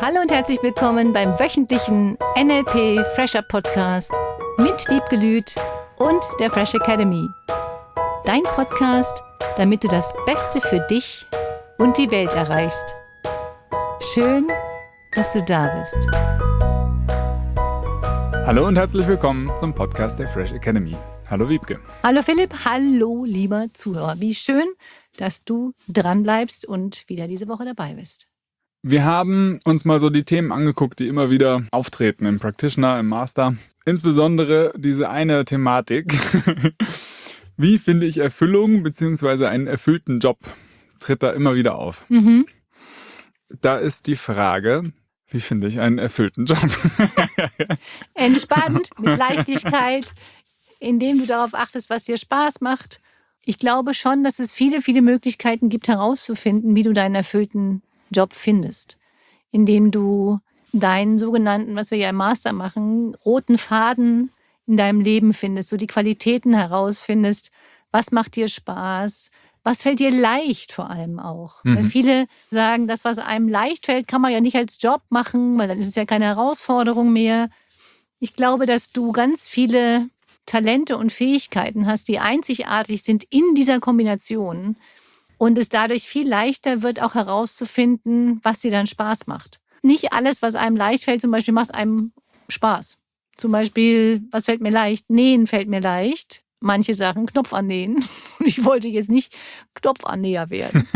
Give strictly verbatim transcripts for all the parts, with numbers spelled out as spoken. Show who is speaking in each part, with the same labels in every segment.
Speaker 1: Hallo und herzlich willkommen beim wöchentlichen N L P Fresher Podcast mit Wiebke Lüth und der Fresh Academy. Dein Podcast, damit du das Beste für dich und die Welt erreichst. Schön, dass du da bist.
Speaker 2: Hallo und herzlich willkommen zum Podcast der Fresh Academy. Hallo Wiebke.
Speaker 1: Hallo Philipp, hallo lieber Zuhörer. Wie schön, dass du dranbleibst und wieder diese Woche dabei bist.
Speaker 2: Wir haben uns mal so die Themen angeguckt, die immer wieder auftreten im Practitioner, im Master. Insbesondere diese eine Thematik. Wie finde ich Erfüllung bzw. einen erfüllten Job? Tritt da immer wieder auf.
Speaker 1: Mhm.
Speaker 2: Da ist die Frage, wie finde ich einen erfüllten Job?
Speaker 1: Entspannt, mit Leichtigkeit, indem du darauf achtest, was dir Spaß macht. Ich glaube schon, dass es viele, viele Möglichkeiten gibt, herauszufinden, wie du deinen erfüllten Job findest. Indem du deinen sogenannten, was wir ja im Master machen, roten Faden in deinem Leben findest, so die Qualitäten herausfindest, was macht dir Spaß, was fällt dir leicht vor allem auch. Mhm. Weil viele sagen, das, was einem leicht fällt, kann man ja nicht als Job machen, weil dann ist es ja keine Herausforderung mehr. Ich glaube, dass du ganz viele Talente und Fähigkeiten hast, die einzigartig sind in dieser Kombination und es dadurch viel leichter wird, auch herauszufinden, was dir dann Spaß macht. Nicht alles, was einem leicht fällt, zum Beispiel macht einem Spaß. Zum Beispiel, was fällt mir leicht? Nähen fällt mir leicht. Manche Sachen Knopf annähen. Und ich wollte jetzt nicht Knopfannäher werden.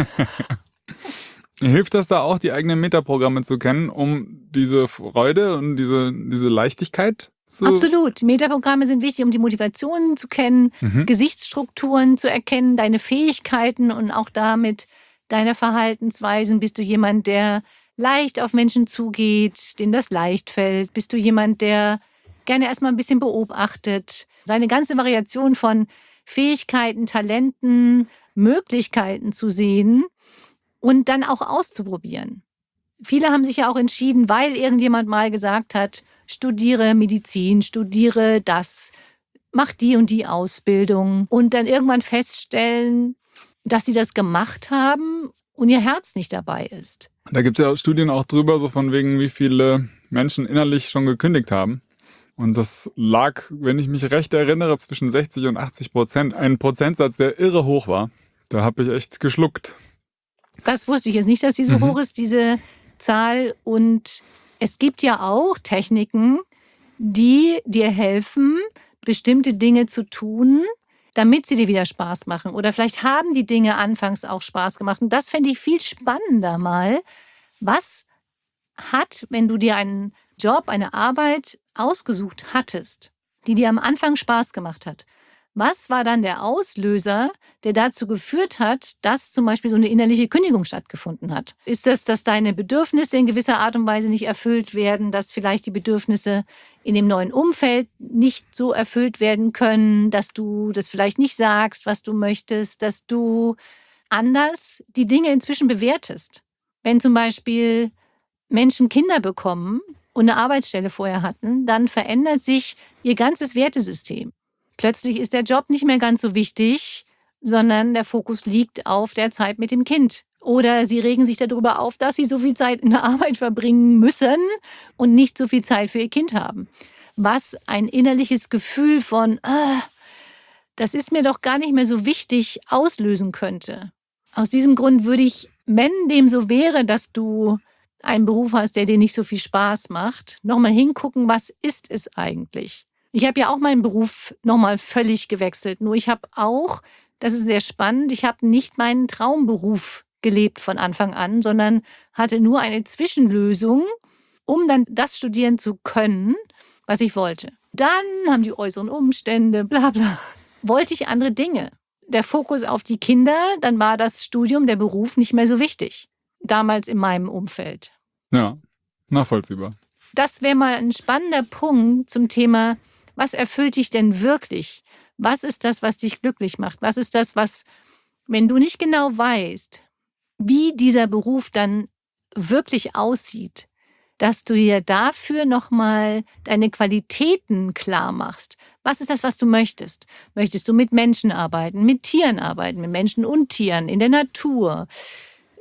Speaker 2: Hilft das da auch, die eigenen Metaprogramme zu kennen, um diese Freude und diese, diese Leichtigkeit zu...
Speaker 1: Absolut. Metaprogramme sind wichtig, um die Motivationen zu kennen, mhm. Gesichtsstrukturen zu erkennen, deine Fähigkeiten und auch damit deine Verhaltensweisen. Bist du jemand, der leicht auf Menschen zugeht, dem das leicht fällt? Bist du jemand, der gerne erstmal ein bisschen beobachtet? Seine ganze Variation von Fähigkeiten, Talenten, Möglichkeiten zu sehen und dann auch auszuprobieren. Viele haben sich ja auch entschieden, weil irgendjemand mal gesagt hat, studiere Medizin, studiere das, mach die und die Ausbildung und dann irgendwann feststellen, dass sie das gemacht haben und ihr Herz nicht dabei ist.
Speaker 2: Da gibt es ja Studien auch drüber, so von wegen, wie viele Menschen innerlich schon gekündigt haben. Und das lag, wenn ich mich recht erinnere, zwischen sechzig und achtzig Prozent. Ein Prozentsatz, der irre hoch war. Da habe ich echt geschluckt.
Speaker 1: Das wusste ich jetzt nicht, dass die so mhm. hoch ist, diese Zahl. Und es gibt ja auch Techniken, die dir helfen, bestimmte Dinge zu tun, damit sie dir wieder Spaß machen. Oder vielleicht haben die Dinge anfangs auch Spaß gemacht. Und das fände ich viel spannender mal. Was hat, wenn du dir einen Job, eine Arbeit ausgesucht hattest, die dir am Anfang Spaß gemacht hat, was war dann der Auslöser, der dazu geführt hat, dass zum Beispiel so eine innerliche Kündigung stattgefunden hat? Ist das, dass deine Bedürfnisse in gewisser Art und Weise nicht erfüllt werden, dass vielleicht die Bedürfnisse in dem neuen Umfeld nicht so erfüllt werden können, dass du das vielleicht nicht sagst, was du möchtest, dass du anders die Dinge inzwischen bewertest? Wenn zum Beispiel Menschen Kinder bekommen und eine Arbeitsstelle vorher hatten, dann verändert sich ihr ganzes Wertesystem. Plötzlich ist der Job nicht mehr ganz so wichtig, sondern der Fokus liegt auf der Zeit mit dem Kind. Oder sie regen sich darüber auf, dass sie so viel Zeit in der Arbeit verbringen müssen und nicht so viel Zeit für ihr Kind haben. Was ein innerliches Gefühl von, ah, das ist mir doch gar nicht mehr so wichtig, auslösen könnte. Aus diesem Grund würde ich, wenn dem so wäre, dass du einen Beruf hast, der dir nicht so viel Spaß macht, nochmal hingucken, was ist es eigentlich? Ich habe ja auch meinen Beruf nochmal völlig gewechselt. Nur ich habe auch, das ist sehr spannend, ich habe nicht meinen Traumberuf gelebt von Anfang an, sondern hatte nur eine Zwischenlösung, um dann das studieren zu können, was ich wollte. Dann haben die äußeren Umstände, bla bla, wollte ich andere Dinge. Der Fokus auf die Kinder, dann war das Studium, der Beruf nicht mehr so wichtig. Damals in meinem Umfeld.
Speaker 2: Ja, nachvollziehbar.
Speaker 1: Das wäre mal ein spannender Punkt zum Thema, was erfüllt dich denn wirklich? Was ist das, was dich glücklich macht? Was ist das, was, wenn du nicht genau weißt, wie dieser Beruf dann wirklich aussieht, dass du dir dafür nochmal deine Qualitäten klar machst. Was ist das, was du möchtest? Möchtest du mit Menschen arbeiten, mit Tieren arbeiten, mit Menschen und Tieren, in der Natur?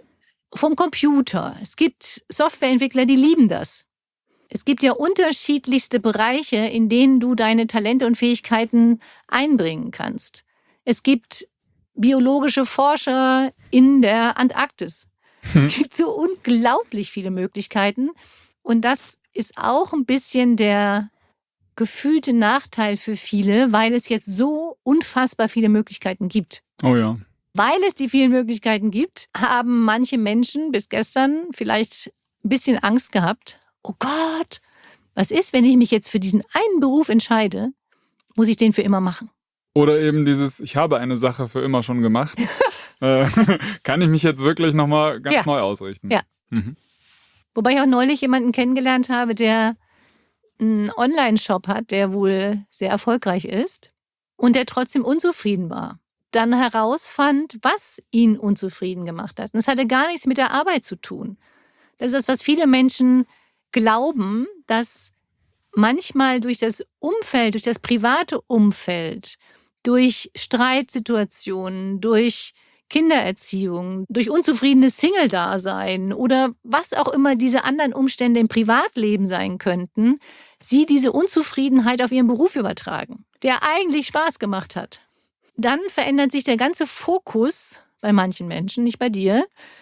Speaker 1: vom Computer. Es gibt Softwareentwickler, die lieben das. Es gibt ja unterschiedlichste Bereiche, in denen du deine Talente und Fähigkeiten einbringen kannst. Es gibt biologische Forscher in der Antarktis. Es gibt so unglaublich viele Möglichkeiten. Und das ist auch ein bisschen der gefühlte Nachteil für viele, weil es jetzt so unfassbar viele Möglichkeiten gibt.
Speaker 2: Oh ja.
Speaker 1: Weil es die vielen Möglichkeiten gibt, haben manche Menschen bis gestern vielleicht ein bisschen Angst gehabt. Oh Gott, was ist, wenn ich mich jetzt für diesen einen Beruf entscheide? Muss ich den für immer machen?
Speaker 2: Oder eben dieses, ich habe eine Sache für immer schon gemacht. äh, kann ich mich jetzt wirklich nochmal ganz
Speaker 1: ja.
Speaker 2: neu ausrichten?
Speaker 1: Ja.
Speaker 2: Mhm.
Speaker 1: Wobei ich auch neulich jemanden kennengelernt habe, der einen Online-Shop hat, der wohl sehr erfolgreich ist und der trotzdem unzufrieden war. Dann herausfand, was ihn unzufrieden gemacht hat. Und es hatte gar nichts mit der Arbeit zu tun. Das ist das, was viele Menschen glauben, dass manchmal durch das Umfeld, durch das private Umfeld, durch Streitsituationen, durch Kindererziehung, durch unzufriedenes Single-Dasein oder was auch immer diese anderen Umstände im Privatleben sein könnten, sie diese Unzufriedenheit auf ihren Beruf übertragen, der eigentlich Spaß gemacht hat. Dann verändert sich der ganze Fokus bei manchen Menschen, nicht bei dir,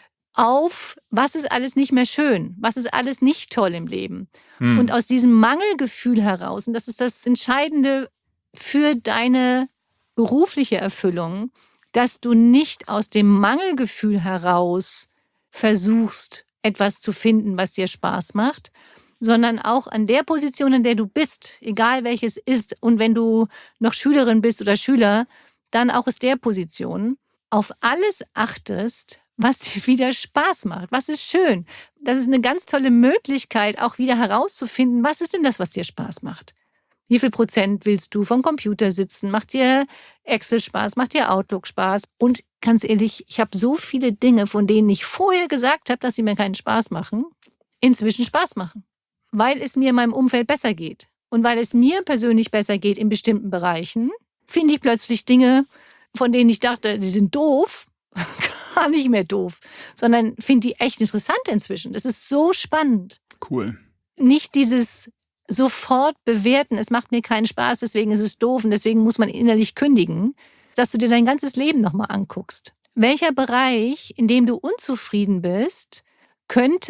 Speaker 1: auf, was ist alles nicht mehr schön, was ist alles nicht toll im Leben. Hm. Und aus diesem Mangelgefühl heraus, und das ist das Entscheidende für deine berufliche Erfüllung, dass du nicht aus dem Mangelgefühl heraus versuchst, etwas zu finden, was dir Spaß macht, sondern auch an der Position, in der du bist, egal welches ist, und wenn du noch Schülerin bist oder Schüler, dann auch aus der Position, auf alles achtest, was dir wieder Spaß macht, was ist schön. Das ist eine ganz tolle Möglichkeit, auch wieder herauszufinden, was ist denn das, was dir Spaß macht. Wie viel Prozent willst du vom Computer sitzen? Macht dir Excel Spaß? Macht dir Outlook Spaß? Und ganz ehrlich, ich habe so viele Dinge, von denen ich vorher gesagt habe, dass sie mir keinen Spaß machen, inzwischen Spaß machen. Weil es mir in meinem Umfeld besser geht. Und weil es mir persönlich besser geht in bestimmten Bereichen, finde ich plötzlich Dinge, von denen ich dachte, die sind doof, gar nicht mehr doof, sondern finde die echt interessant inzwischen. Das ist so spannend.
Speaker 2: Cool.
Speaker 1: Nicht dieses sofort bewerten, es macht mir keinen Spaß, deswegen ist es doof und deswegen muss man innerlich kündigen, dass du dir dein ganzes Leben nochmal anguckst. Welcher Bereich, in dem du unzufrieden bist, könnte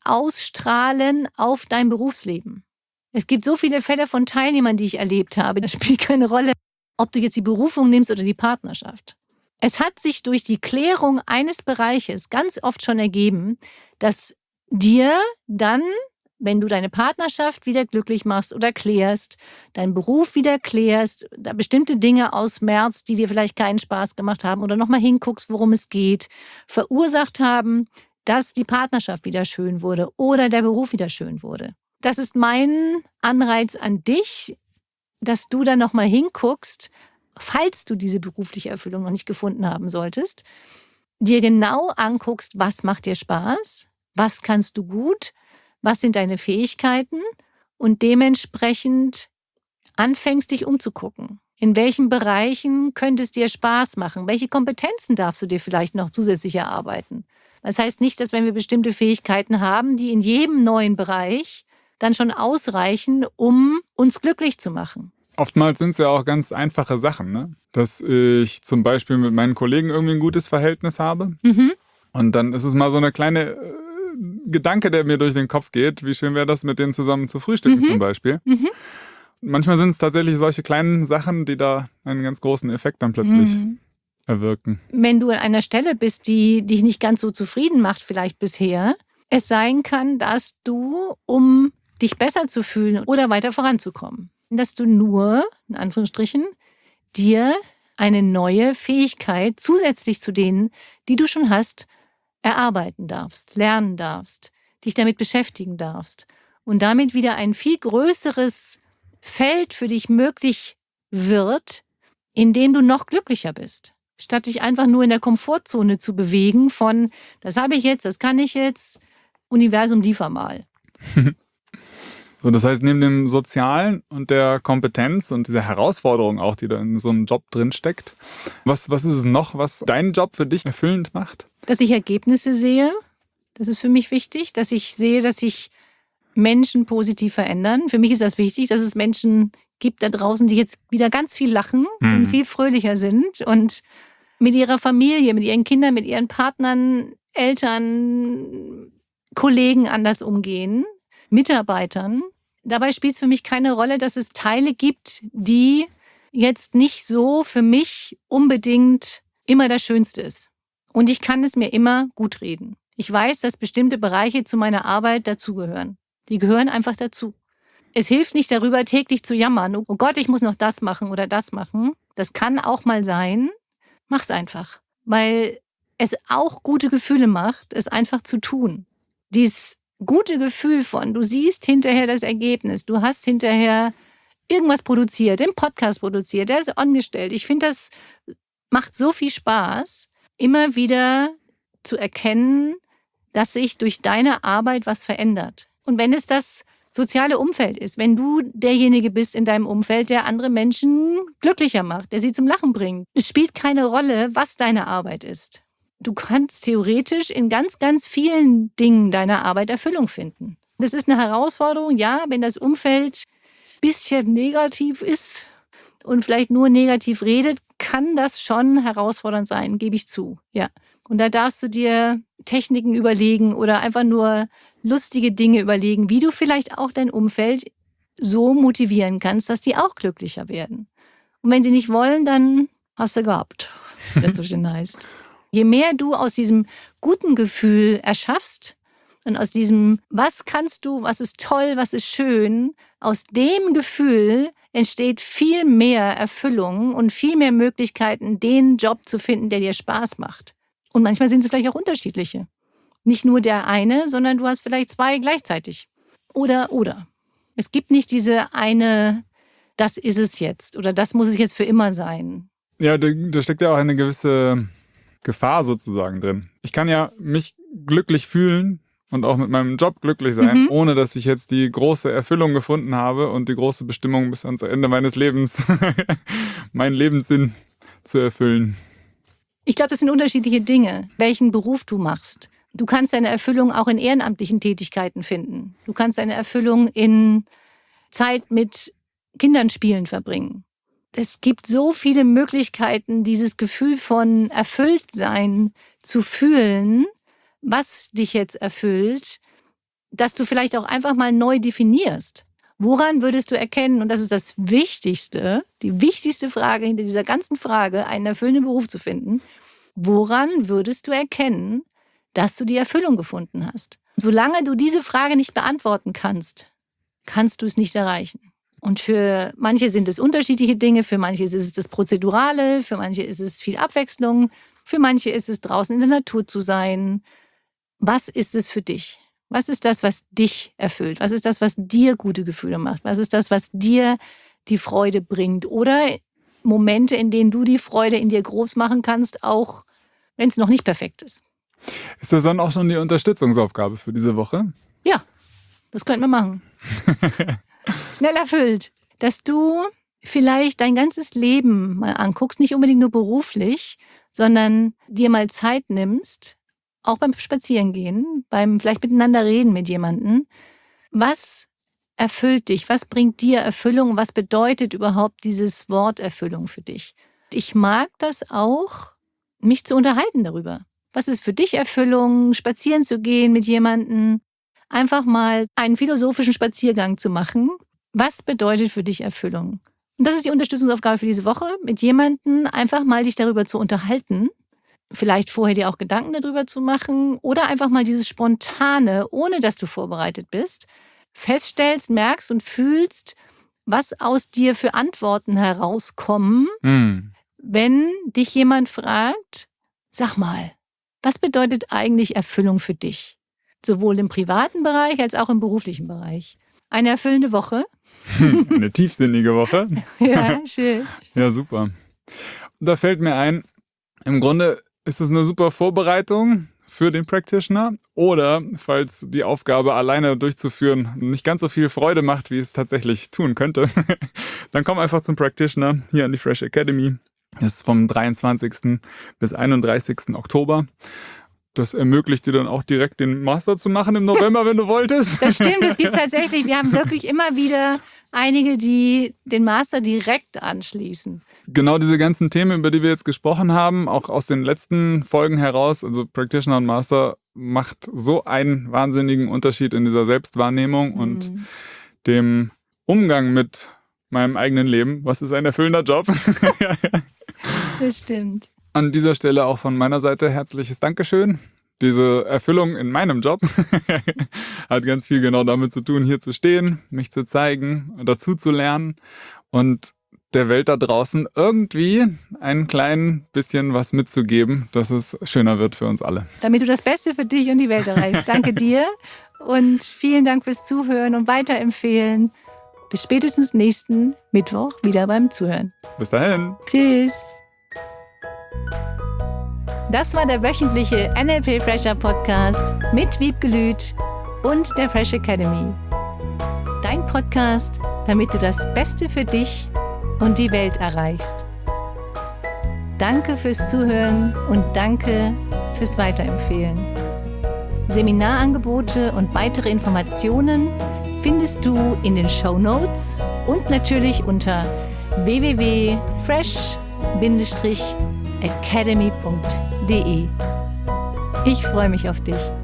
Speaker 1: ausstrahlen auf dein Berufsleben? Es gibt so viele Fälle von Teilnehmern, die ich erlebt habe. Das spielt keine Rolle, ob du jetzt die Berufung nimmst oder die Partnerschaft. Es hat sich durch die Klärung eines Bereiches ganz oft schon ergeben, dass dir dann, wenn du deine Partnerschaft wieder glücklich machst oder klärst, deinen Beruf wieder klärst, da bestimmte Dinge ausmerzt, die dir vielleicht keinen Spaß gemacht haben oder nochmal hinguckst, worum es geht, verursacht haben, dass die Partnerschaft wieder schön wurde oder der Beruf wieder schön wurde. Das ist mein Anreiz an dich, dass du dann nochmal hinguckst, falls du diese berufliche Erfüllung noch nicht gefunden haben solltest, dir genau anguckst, was macht dir Spaß, was kannst du gut, was sind deine Fähigkeiten und dementsprechend anfängst, dich umzugucken. In welchen Bereichen könnte es dir Spaß machen? Welche Kompetenzen darfst du dir vielleicht noch zusätzlich erarbeiten? Das heißt nicht, dass wenn wir bestimmte Fähigkeiten haben, die in jedem neuen Bereich dann schon ausreichen, um uns glücklich zu machen.
Speaker 2: Oftmals sind es ja auch ganz einfache Sachen, ne? Dass ich zum Beispiel mit meinen Kollegen irgendwie ein gutes Verhältnis habe. Mhm. Und dann ist es mal so eine kleine äh, Gedanke, der mir durch den Kopf geht. Wie schön wäre das, mit denen zusammen zu frühstücken mhm. zum Beispiel. Mhm. Manchmal sind es tatsächlich solche kleinen Sachen, die da einen ganz großen Effekt dann plötzlich mhm. erwirken.
Speaker 1: Wenn du an einer Stelle bist, die dich nicht ganz so zufrieden macht vielleicht bisher, es sein kann, dass du, um dich besser zu fühlen oder weiter voranzukommen, dass du nur, in Anführungsstrichen, dir eine neue Fähigkeit zusätzlich zu denen, die du schon hast, erarbeiten darfst, lernen darfst, dich damit beschäftigen darfst und damit wieder ein viel größeres Feld für dich möglich wird, in dem du noch glücklicher bist. Statt dich einfach nur in der Komfortzone zu bewegen von, das habe ich jetzt, das kann ich jetzt, Universum liefer mal.
Speaker 2: So, das heißt, neben dem Sozialen und der Kompetenz und dieser Herausforderung auch, die da in so einem Job drin steckt, was, was ist es noch, was deinen Job für dich erfüllend macht?
Speaker 1: Dass ich Ergebnisse sehe, Das ist für mich wichtig, dass ich sehe, dass sich Menschen positiv verändern. Für mich ist das wichtig, dass es Menschen gibt da draußen, die jetzt wieder ganz viel lachen hm. und viel fröhlicher sind und mit ihrer Familie, mit ihren Kindern, mit ihren Partnern, Eltern, Kollegen anders umgehen, Mitarbeitern. Dabei spielt es für mich keine Rolle, dass es Teile gibt, die jetzt nicht so für mich unbedingt immer das Schönste ist. Und ich kann es mir immer gut reden. Ich weiß, dass bestimmte Bereiche zu meiner Arbeit dazugehören. Die gehören einfach dazu. Es hilft nicht darüber, täglich zu jammern. Oh Gott, ich muss noch das machen oder das machen. Das kann auch mal sein. Mach's einfach. Weil es auch gute Gefühle macht, es einfach zu tun. Dieses gute Gefühl von, du siehst hinterher das Ergebnis. Du hast hinterher irgendwas produziert, den Podcast produziert, der ist angestellt. Ich finde, das macht so viel Spaß, immer wieder zu erkennen, dass sich durch deine Arbeit was verändert. Und wenn es das soziale Umfeld ist, wenn du derjenige bist in deinem Umfeld, der andere Menschen glücklicher macht, der sie zum Lachen bringt. Es spielt keine Rolle, was deine Arbeit ist. Du kannst theoretisch in ganz, ganz vielen Dingen deiner Arbeit Erfüllung finden. Das ist eine Herausforderung, ja, wenn das Umfeld ein bisschen negativ ist und vielleicht nur negativ redet, kann das schon herausfordernd sein, gebe ich zu, ja. Und da darfst du dir Techniken überlegen oder einfach nur lustige Dinge überlegen, wie du vielleicht auch dein Umfeld so motivieren kannst, dass die auch glücklicher werden. Und wenn sie nicht wollen, dann hast du gehabt, wie das so schön heißt. Je mehr du aus diesem guten Gefühl erschaffst und aus diesem, was kannst du, was ist toll, was ist schön, aus dem Gefühl entsteht viel mehr Erfüllung und viel mehr Möglichkeiten, den Job zu finden, der dir Spaß macht. Und manchmal sind es vielleicht auch unterschiedliche. Nicht nur der eine, sondern du hast vielleicht zwei gleichzeitig. Oder, oder. Es gibt nicht diese eine, das ist es jetzt oder das muss es jetzt für immer sein.
Speaker 2: Ja, da, da steckt ja auch eine gewisse Gefahr sozusagen drin. Ich kann ja mich glücklich fühlen und auch mit meinem Job glücklich sein, mhm. ohne dass ich jetzt die große Erfüllung gefunden habe und die große Bestimmung bis ans Ende meines Lebens, meinen Lebenssinn zu erfüllen.
Speaker 1: Ich glaube, das sind unterschiedliche Dinge, welchen Beruf du machst. Du kannst deine Erfüllung auch in ehrenamtlichen Tätigkeiten finden. Du kannst deine Erfüllung in Zeit mit Kindern spielen verbringen. Es gibt so viele Möglichkeiten, dieses Gefühl von Erfülltsein zu fühlen, was dich jetzt erfüllt, dass du vielleicht auch einfach mal neu definierst. Woran würdest du erkennen, und das ist das Wichtigste, die wichtigste Frage hinter dieser ganzen Frage, einen erfüllenden Beruf zu finden, woran würdest du erkennen, dass du die Erfüllung gefunden hast? Solange du diese Frage nicht beantworten kannst, kannst du es nicht erreichen. Und für manche sind es unterschiedliche Dinge, für manche ist es das Prozedurale, für manche ist es viel Abwechslung, für manche ist es draußen in der Natur zu sein. Was ist es für dich? Was ist das, was dich erfüllt? Was ist das, was dir gute Gefühle macht? Was ist das, was dir die Freude bringt? Oder Momente, in denen du die Freude in dir groß machen kannst, auch wenn es noch nicht perfekt ist.
Speaker 2: Ist das dann auch schon die Unterstützungsaufgabe für diese Woche?
Speaker 1: Ja, das könnten wir machen. Schnell erfüllt. Dass du vielleicht dein ganzes Leben mal anguckst, nicht unbedingt nur beruflich, sondern dir mal Zeit nimmst, auch beim Spazierengehen, beim vielleicht miteinander reden mit jemandem. Was erfüllt dich? Was bringt dir Erfüllung? Was bedeutet überhaupt dieses Wort Erfüllung für dich? Ich mag das auch, mich zu unterhalten darüber. Was ist für dich Erfüllung? Spazieren zu gehen mit jemandem, einfach mal einen philosophischen Spaziergang zu machen. Was bedeutet für dich Erfüllung? Und das ist die Unterstützungsaufgabe für diese Woche, mit jemandem einfach mal dich darüber zu unterhalten. Vielleicht vorher dir auch Gedanken darüber zu machen oder einfach mal dieses Spontane, ohne dass du vorbereitet bist, feststellst, merkst und fühlst, was aus dir für Antworten herauskommen, mm. wenn dich jemand fragt, sag mal, was bedeutet eigentlich Erfüllung für dich? Sowohl im privaten Bereich als auch im beruflichen Bereich. Eine erfüllende Woche.
Speaker 2: Eine tiefsinnige Woche.
Speaker 1: Ja, schön.
Speaker 2: Ja, super. Da fällt mir ein, im Grunde ist es eine super Vorbereitung für den Practitioner oder falls die Aufgabe alleine durchzuführen nicht ganz so viel Freude macht, wie es tatsächlich tun könnte, dann komm einfach zum Practitioner hier an die Fresh Academy. Das ist vom dreiundzwanzigsten bis einunddreißigsten Oktober das ermöglicht dir dann auch direkt den Master zu machen im November, wenn du wolltest.
Speaker 1: Das stimmt, das gibt es tatsächlich. Wir haben wirklich immer wieder einige, die den Master direkt anschließen.
Speaker 2: Genau diese ganzen Themen, über die wir jetzt gesprochen haben, auch aus den letzten Folgen heraus, also Practitioner und Master macht so einen wahnsinnigen Unterschied in dieser Selbstwahrnehmung mhm. und dem Umgang mit meinem eigenen Leben. Was ist ein erfüllender Job?
Speaker 1: Das stimmt.
Speaker 2: An dieser Stelle auch von meiner Seite herzliches Dankeschön. Diese Erfüllung in meinem Job hat ganz viel genau damit zu tun, hier zu stehen, mich zu zeigen, dazu zu lernen und der Welt da draußen irgendwie ein klein bisschen was mitzugeben, dass es schöner wird für uns alle.
Speaker 1: Damit du das Beste für dich und die Welt erreichst. Danke dir und vielen Dank fürs Zuhören und Weiterempfehlen. Bis spätestens nächsten Mittwoch wieder beim Zuhören.
Speaker 2: Bis dahin.
Speaker 1: Tschüss. Das war der wöchentliche N L P Fresher Podcast mit Wiebke Lüth und der Fresh Academy. Dein Podcast, damit du das Beste für dich und die Welt erreichst. Danke fürs Zuhören und danke fürs Weiterempfehlen. Seminarangebote und weitere Informationen findest du in den Shownotes und natürlich unter w w w punkt fresh academy punkt d e. Ich freue mich auf dich.